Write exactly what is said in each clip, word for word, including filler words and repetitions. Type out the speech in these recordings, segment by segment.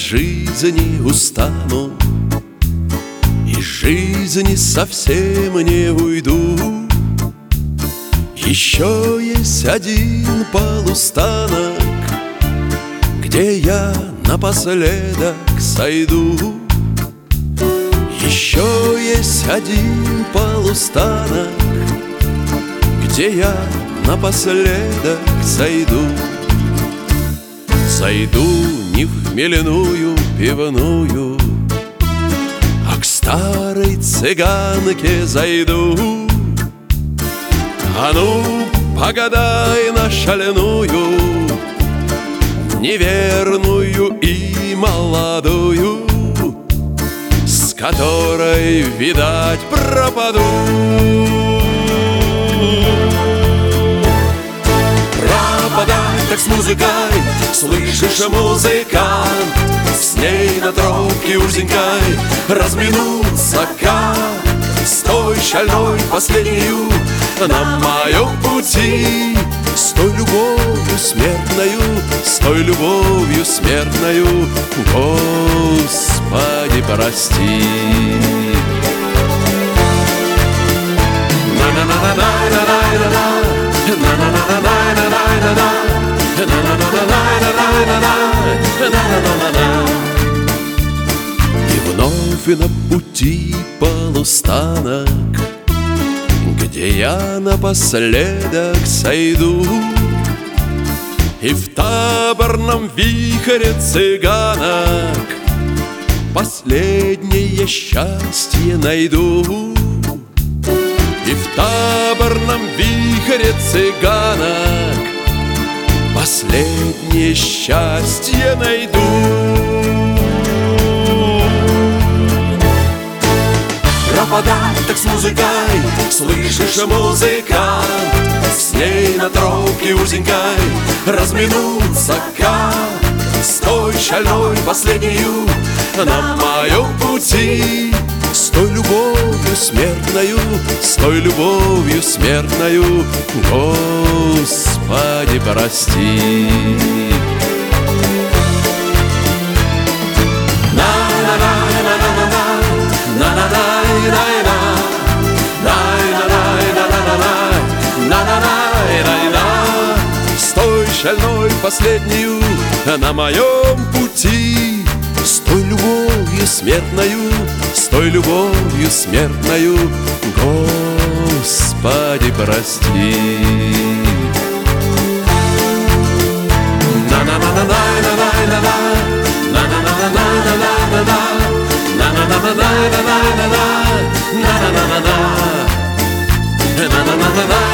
жизни устану, из жизни совсем не уйду. Еще есть один полустанок, где я напоследок сойду. Еще есть один полустанок, где я напоследок сойду. Сойду не в хмельную пивную, а к старой цыганке зайду. А ну, погадай на шальную, неверную и молодую, с которой, видать, пропаду. Пропадай, так с музыкой, слышишь, музыкант, с ней на тропке узенькой разминуться как. С той шальной последнею на моем пути, с той любовью смертною, с той любовью смертною, Господи, прости. И вновь на пути полустанок, где я напоследок сойду. И в таборном вихре цыганок последнее счастье найду. И в таборном вихре цыганок последнее счастье найду. Пропадай, так с музыкой, слышишь, музыкант, с ней на тропке узенькой разминуться как. С той шальной последнею на моем пути, с той любовью смертною, с той любовью смертною, Господи, прости. С той шальной последнею на моем пути, с той любовью смертною, с той любовью смертною, Господи, прости.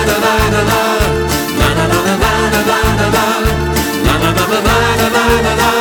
Na na na na na na na na na na na na na na na na na.